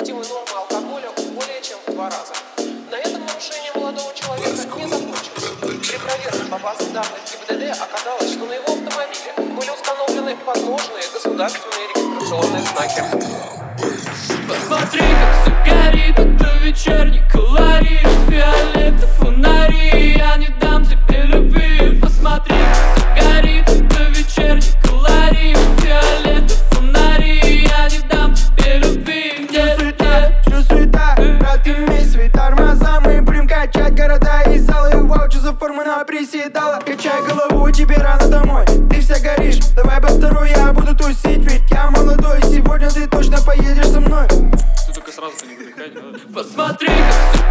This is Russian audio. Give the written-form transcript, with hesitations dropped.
допустимой нормы алкоголя более чем в 2 раза. На этом нарушение молодого человека не закончилось. При проверке по базам данных ГИБДД оказалось, что на его автомобиле были установлены подложные государственные регистрационные знаки. Посмотри, как все горит, это вечерний колорит. Фиолетовый фонари, я не дам тебе любви. Посмотри, как все горит, это вечерний колорит. Фиолетовый фонари, я не дам тебе любви. Чё суета, брат, имей свои тормоза. Мы будем качать города и залы. Вау, чё за форма на приседала. Качай голову, тебе рано домой. Ты вся горишь, давай по второй, я буду тусить. Ведь я молодой, сегодня ты точно поедешь со мной. Посмотри, как все